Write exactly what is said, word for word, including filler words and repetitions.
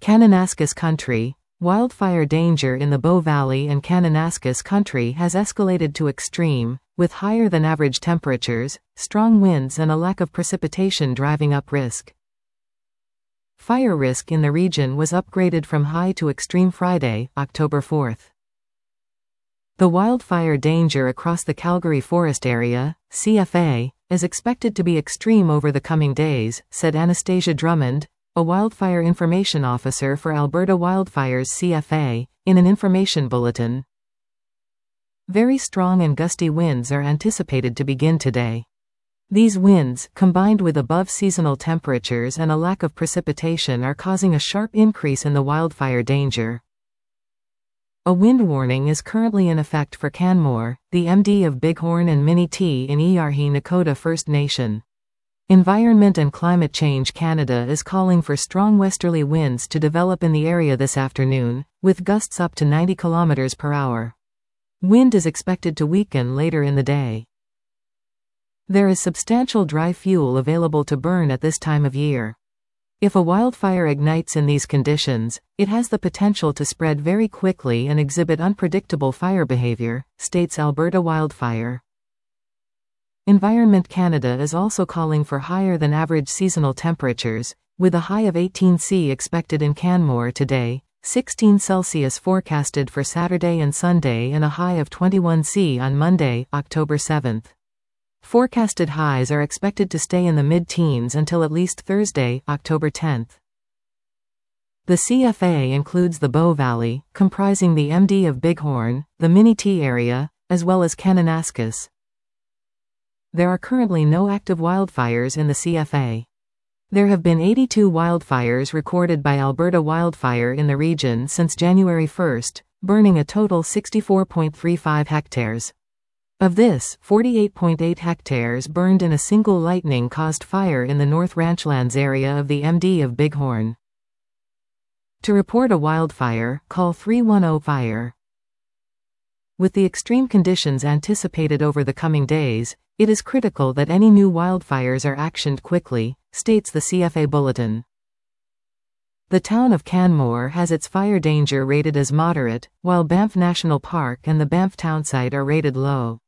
Kananaskis Country. Wildfire danger in the Bow Valley and Kananaskis Country has escalated to extreme, with higher than average temperatures, strong winds and a lack of precipitation driving up risk. Fire risk in the region was upgraded from high to extreme Friday, October fourth. The wildfire danger across the Calgary Forest Area, C F A, is expected to be extreme over the coming days, said Anastasia Drummond, a wildfire information officer for Alberta Wildfires C F A, in an information bulletin. Very strong and gusty winds are anticipated to begin today. These winds, combined with above-seasonal temperatures and a lack of precipitation, are causing a sharp increase in the wildfire danger. A wind warning is currently in effect for Canmore, the M D of Bighorn and Minnie-T in Eeyarhee Nakota First Nation. Environment and Climate Change Canada is calling for strong westerly winds to develop in the area this afternoon, with gusts up to ninety kilometers per hour. Wind is expected to weaken later in the day. There is substantial dry fuel available to burn at this time of year. If a wildfire ignites in these conditions, it has the potential to spread very quickly and exhibit unpredictable fire behavior, states Alberta Wildfire. Environment Canada is also calling for higher than average seasonal temperatures, with a high of eighteen Celsius expected in Canmore today, sixteen Celsius forecasted for Saturday and Sunday, and a high of twenty-one Celsius on Monday, October seventh. Forecasted highs are expected to stay in the mid-teens until at least Thursday, October tenth. The C F A includes the Bow Valley, comprising the M D of Bighorn, the Minnie-T area, as well as Kananaskis. There are currently no active wildfires in the C F A. There have been eighty-two wildfires recorded by Alberta Wildfire in the region since January first, burning a total sixty-four point three five hectares. Of this, forty-eight point eight hectares burned in a single lightning-caused fire in the North Ranchlands area of the M D of Bighorn. To report a wildfire, call three one zero FIRE. With the extreme conditions anticipated over the coming days, it is critical that any new wildfires are actioned quickly, states the C F A bulletin. The town of Canmore has its fire danger rated as moderate, while Banff National Park and the Banff townsite are rated low.